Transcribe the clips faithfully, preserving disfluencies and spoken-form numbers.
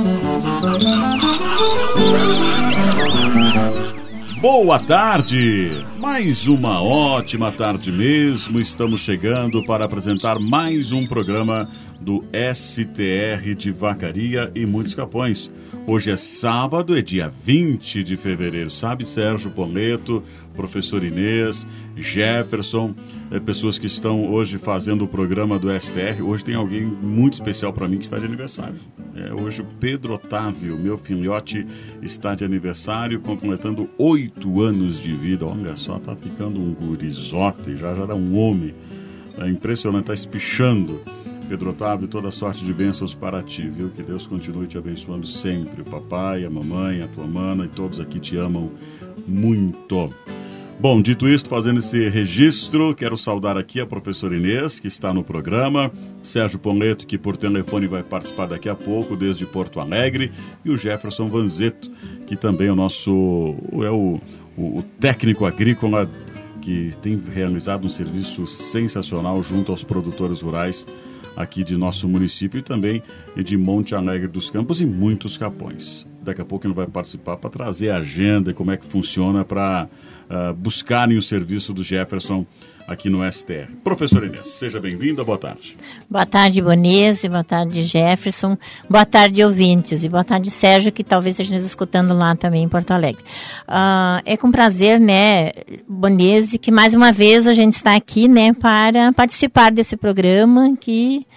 Boa tarde! Mais uma ótima tarde mesmo. Estamos chegando para apresentar mais um programa do S T R de Vacaria e Muitos Capões. Hoje é sábado, é dia vinte de fevereiro, sabe? Sérgio Poleto, professor Inês, Jefferson, é, pessoas que estão hoje fazendo o programa do S T R. Hoje tem alguém muito especial para mim que está de aniversário. É, hoje o Pedro Otávio, meu filhote, está de aniversário, completando oito anos de vida. Olha só, tá ficando um gurizote, já já era um homem. É impressionante, tá espichando. Pedro Otávio, toda sorte de bênçãos para ti, viu? Que Deus continue te abençoando sempre. O papai, a mamãe, a tua mana e todos aqui te amam muito. Bom, dito isto, fazendo esse registro, quero saudar aqui a professora Inês, que está no programa, Sérgio Poleto, que por telefone vai participar daqui a pouco, desde Porto Alegre, e o Jefferson Vanzetto, que também é o nosso, é o, o, o técnico agrícola, que tem realizado um serviço sensacional junto aos produtores rurais aqui de nosso município e também de Monte Alegre dos Campos e Muitos Capões. Daqui a pouco ele vai participar para trazer a agenda e como é que funciona para uh, buscarem o serviço do Jefferson aqui no S T R. Professor Inês, seja bem-vinda, boa tarde. Boa tarde, Bonese, boa tarde, Jefferson, boa tarde, ouvintes, e boa tarde, Sérgio, que talvez esteja nos escutando lá também em Porto Alegre. Uh, é com prazer, né, Bonese, que mais uma vez a gente está aqui, né, para participar desse programa que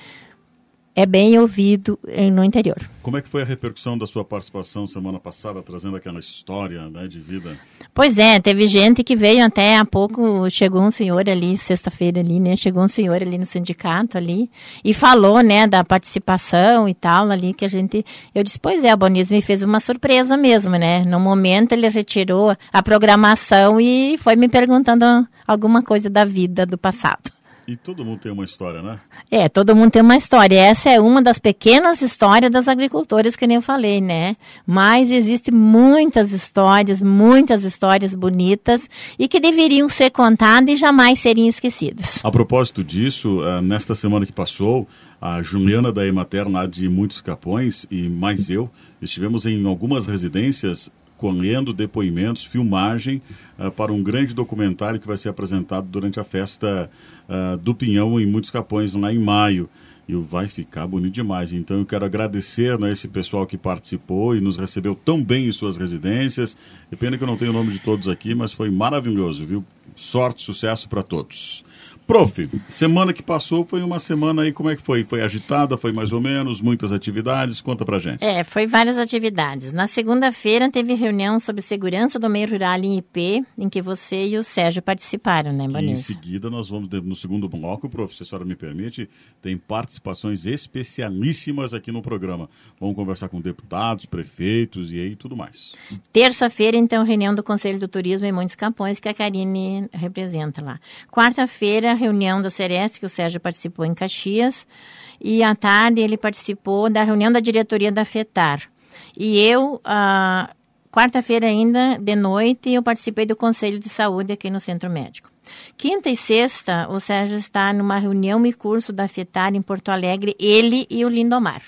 é bem ouvido no interior. Como é que foi a repercussão da sua participação semana passada, trazendo aquela história, né, de vida? Pois é, teve gente que veio até há pouco, chegou um senhor ali, sexta-feira ali, né, chegou um senhor ali no sindicato ali e falou, né, da participação e tal ali, que a gente, eu disse, pois é, a Bonis me fez uma surpresa mesmo, né, no momento ele retirou a programação e foi me perguntando alguma coisa da vida do passado. E todo mundo tem uma história, né? É, todo mundo tem uma história. Essa é uma das pequenas histórias das agricultoras que nem eu falei, né? Mas existem muitas histórias, muitas histórias bonitas e que deveriam ser contadas e jamais seriam esquecidas. A propósito disso, nesta semana que passou, a Juliana da Emater, lá de Muitos Capões, e mais eu, estivemos em algumas residências colhendo depoimentos, filmagem uh, para um grande documentário que vai ser apresentado durante a festa uh, do Pinhão em Muitos Capões, lá em maio. E vai ficar bonito demais. Então eu quero agradecer, né, esse pessoal que participou e nos recebeu tão bem em suas residências. É pena que eu não tenho o nome de todos aqui, mas foi maravilhoso, viu? Sorte, sucesso para todos. Prof, semana que passou foi uma semana aí, como é que foi? Foi agitada, foi mais ou menos, muitas atividades? Conta pra gente. É, foi várias atividades. Na segunda-feira teve reunião sobre segurança do meio rural em I P, em que você e o Sérgio participaram, né, Bonesa? Em seguida nós vamos, no segundo bloco, prof, se a senhora me permite, tem participações especialíssimas aqui no programa. Vamos conversar com deputados, prefeitos e aí tudo mais. Terça-feira, então, reunião do Conselho do Turismo em Muitos Capões, que a Karine representa lá. Quarta-feira, reunião da Ceres, que o Sérgio participou em Caxias, e à tarde ele participou da reunião da diretoria da FETAR. E eu, ah, quarta-feira ainda, de noite, eu participei do Conselho de Saúde aqui no Centro Médico. Quinta e sexta, o Sérgio está numa reunião e curso da FETAR em Porto Alegre, ele e o Lindomar.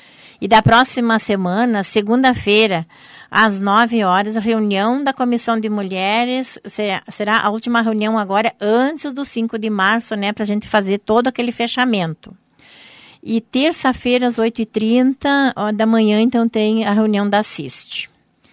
E da próxima semana, segunda-feira, às nove horas, reunião da Comissão de Mulheres, será, será a última reunião agora, antes do cinco de março, né, para a gente fazer todo aquele fechamento. E terça-feira, às oito e trinta da manhã, então, tem a reunião da Assiste.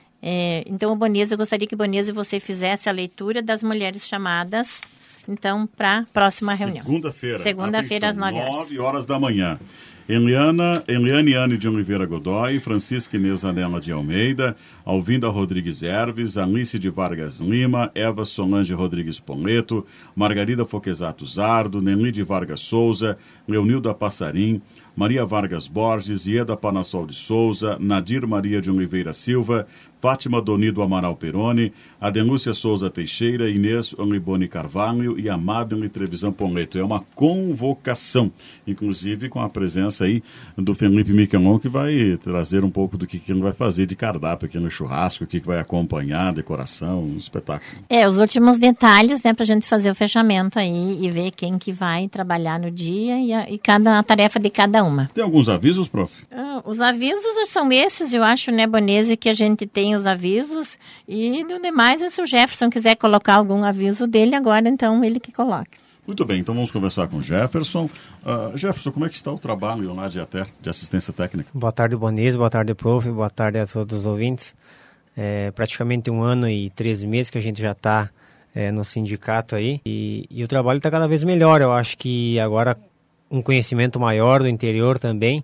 É, então, Bonesa, eu gostaria que, Bonesa, você fizesse a leitura das mulheres chamadas, então, para a próxima reunião. Segunda-feira. Segunda-feira, às nove horas. nove horas da manhã. Eliana, Eliane Anne de Oliveira Godoy, Francisca Inês Anela de Almeida, Alvinda Rodrigues Herves, Alice de Vargas Lima, Eva Solange Rodrigues Poleto, Margarida Foquesato Zardo, Nelly de Vargas Souza, Leonilda Passarim, Maria Vargas Borges, Ieda Panassol de Souza, Nadir Maria de Oliveira Silva, Fátima Donido Amaral Peroni, a Denúncia Souza Teixeira, Inês Oniboni Carvalho e Amável Trevisan Ponleto. É uma convocação, inclusive com a presença aí do Felipe Miquelon, que vai trazer um pouco do que, que ele vai fazer de cardápio aqui no churrasco, o que, que vai acompanhar, decoração, um espetáculo. É, os últimos detalhes, né, pra gente fazer o fechamento aí e ver quem que vai trabalhar no dia e a, e cada, a tarefa de cada uma. Tem alguns avisos, prof? Ah, os avisos são esses, eu acho, né, Bonese, que a gente tem os avisos e do demais, se o Jefferson quiser colocar algum aviso dele agora, então ele que coloca. Muito bem, então vamos conversar com o Jefferson. Uh, Jefferson, como é que está o trabalho lá de ATER, de assistência técnica? Boa tarde, Bonese, boa tarde, prof, boa tarde a todos os ouvintes. É praticamente um ano e três meses que a gente já está é, no sindicato aí e, e o trabalho está cada vez melhor. Eu acho que agora um conhecimento maior do interior também,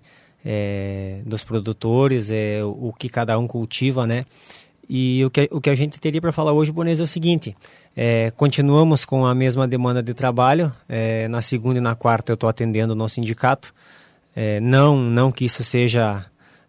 é, dos produtores, é, o, o que cada um cultiva, né? E o que, o que a gente teria para falar hoje, Bonese, é o seguinte, é, continuamos com a mesma demanda de trabalho, é, na segunda e na quarta eu estou atendendo no sindicato, é, não, não que isso seja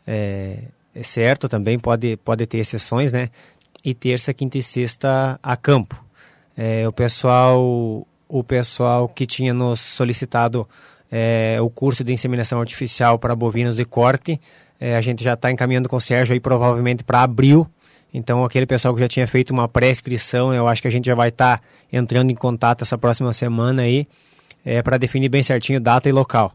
é, certo, também pode, pode ter exceções, né? E terça, quinta e sexta a campo. É, o, pessoal, o pessoal que tinha nos solicitado é, o curso de inseminação artificial para bovinos de corte, é, a gente já está encaminhando com o Sérgio aí provavelmente para abril. Então, aquele pessoal que já tinha feito uma pré-inscrição, eu acho que a gente já vai estar tá entrando em contato essa próxima semana aí, é, para definir bem certinho data e local.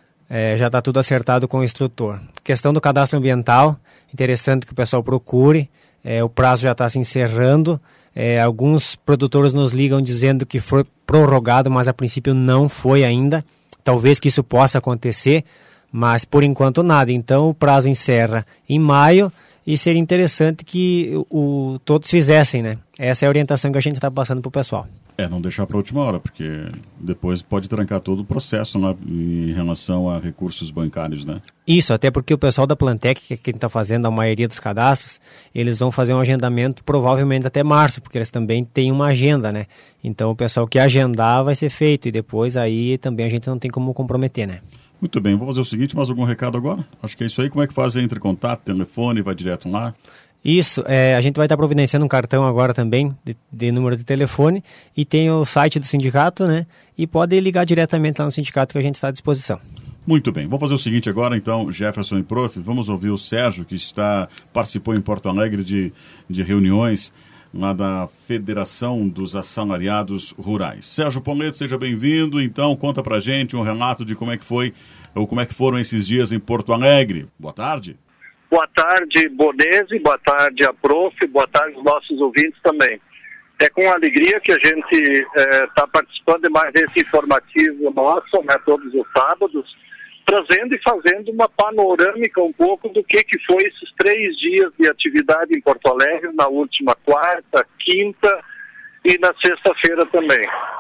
É, já está tudo acertado com o instrutor. Questão do cadastro ambiental, interessante que o pessoal procure, é, o prazo já está se encerrando, é, alguns produtores nos ligam dizendo que foi prorrogado, mas a princípio não foi ainda, talvez que isso possa acontecer, mas por enquanto nada. Então, o prazo encerra em maio, e seria interessante que o, todos fizessem, né? Essa é a orientação que a gente está passando para o pessoal. É, não deixar para a última hora, porque depois pode trancar todo o processo, né, em relação a recursos bancários, né? Isso, até porque o pessoal da Plantec, que é quem está fazendo a maioria dos cadastros, eles vão fazer um agendamento provavelmente até março, porque eles também têm uma agenda, né? Então o pessoal que agendar vai ser feito, e depois aí também a gente não tem como comprometer, né? Muito bem, vou fazer o seguinte, mais algum recado agora? Acho que é isso aí. Como é que faz? Entra em contato, telefone, vai direto lá? Isso, é, a gente vai estar providenciando um cartão agora também, de, de número de telefone, e tem o site do sindicato, né? E pode ligar diretamente lá no sindicato que a gente está à disposição. Muito bem, vou fazer o seguinte agora, então, Jefferson e prof, vamos ouvir o Sérgio, que está, participou em Porto Alegre de, de reuniões lá da Federação dos Assalariados Rurais. Sérgio Ponleto, seja bem-vindo. Então, conta pra gente um relato de como é que foi, ou como é que foram esses dias em Porto Alegre. Boa tarde. Boa tarde, Bonese, boa tarde a prof, boa tarde aos nossos ouvintes também. É com alegria que a gente está é, participando de mais esse informativo nosso, né, todos os sábados, trazendo e fazendo uma panorâmica um pouco do que, que foi esses três dias de atividade em Porto Alegre, na última quarta, quinta e na sexta-feira também.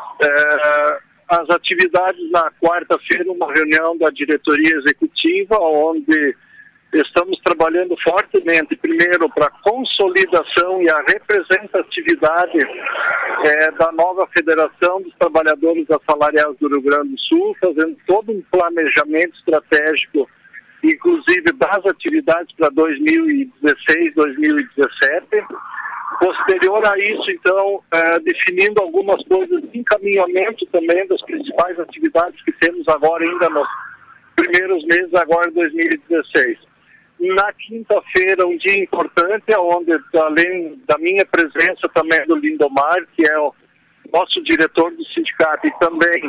É, as atividades na quarta-feira, uma reunião da diretoria executiva, onde estamos trabalhando fortemente, primeiro, para a consolidação e a representatividade é, da nova Federação dos Trabalhadores Assalariados do Rio Grande do Sul, fazendo todo um planejamento estratégico, inclusive das atividades para dois mil e dezesseis, dois mil e dezessete. Posterior a isso, então, é, definindo algumas coisas de encaminhamento também das principais atividades que temos agora, ainda nos primeiros meses, agora de dois mil e dezesseis. Na quinta-feira, um dia importante, onde, além da minha presença também do Lindomar, que é o nosso diretor do sindicato e também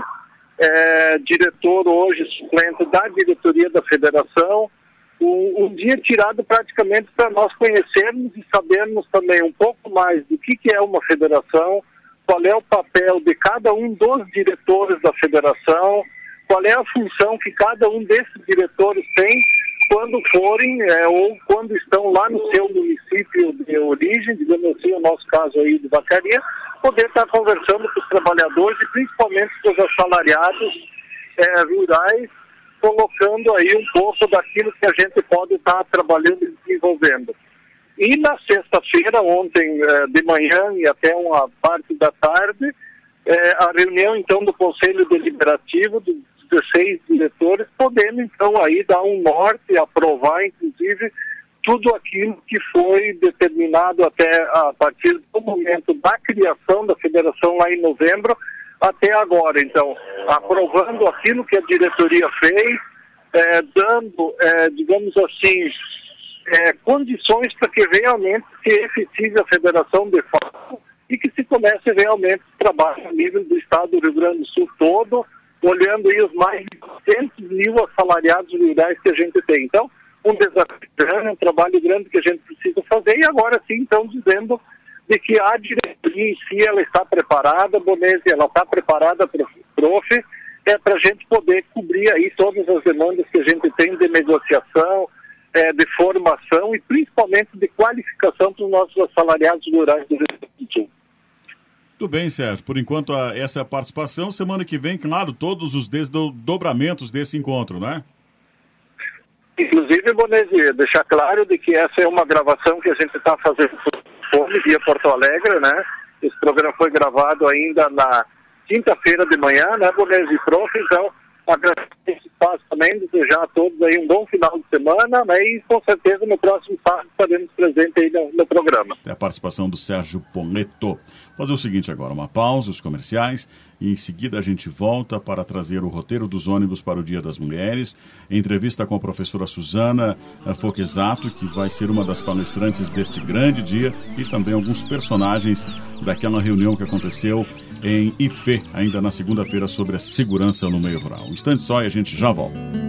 é, diretor hoje suplente da diretoria da federação, um, um dia tirado praticamente para nós conhecermos e sabermos também um pouco mais do que, que é uma federação, qual é o papel de cada um dos diretores da federação, qual é a função que cada um desses diretores tem quando forem é, ou quando estão lá no seu município de origem, digamos assim, o nosso caso aí de Vacaria, poder estar conversando com os trabalhadores e principalmente com os assalariados é, rurais, colocando aí um pouco daquilo que a gente pode estar trabalhando e desenvolvendo. E na sexta-feira, ontem é, de manhã e até uma parte da tarde, é, a reunião então do Conselho Deliberativo dos dezesseis diretores, podendo então aí dar um norte, aprovar inclusive tudo aquilo que foi determinado até a partir do momento da criação da federação lá em novembro até agora. Então, aprovando aquilo que a diretoria fez, é, dando, é, digamos assim, é, condições para que realmente se efetive a federação de fato e que se comece realmente o trabalho a nível do estado do Rio Grande do Sul todo, olhando aí os mais de duzentos mil assalariados rurais que a gente tem. Então, um desafio grande, um trabalho grande que a gente precisa fazer, e agora sim, então, dizendo de que a diretoria em si, ela está preparada, Bonesi, ela está preparada, prof, é para a gente poder cobrir aí todas as demandas que a gente tem de negociação, é, de formação e principalmente de qualificação para os nossos assalariados rurais do Rio Grande do Sul. Tudo bem, Sérgio. Por enquanto, a, essa é a participação. Semana que vem, claro, todos os desdobramentos desse encontro, né? Inclusive, Bonesi, deixar claro de que essa é uma gravação que a gente está fazendo Fome via Porto Alegre, né? Esse programa foi gravado ainda na quinta-feira de manhã, né, Bonesi, prof? Então, agradeço esse espaço também, desejar a todos aí um bom final de semana, né? E com certeza no próximo sábado estaremos presentes aí no, no programa. É a participação do Sérgio Poletto. Vou fazer o seguinte agora, uma pausa, os comerciais, e em seguida a gente volta para trazer o roteiro dos ônibus para o Dia das Mulheres, entrevista com a professora Suzana Foquesato, que vai ser uma das palestrantes deste grande dia, e também alguns personagens daquela reunião que aconteceu em I P, ainda na segunda-feira, sobre a segurança no meio rural. Um instante só e a gente já volta.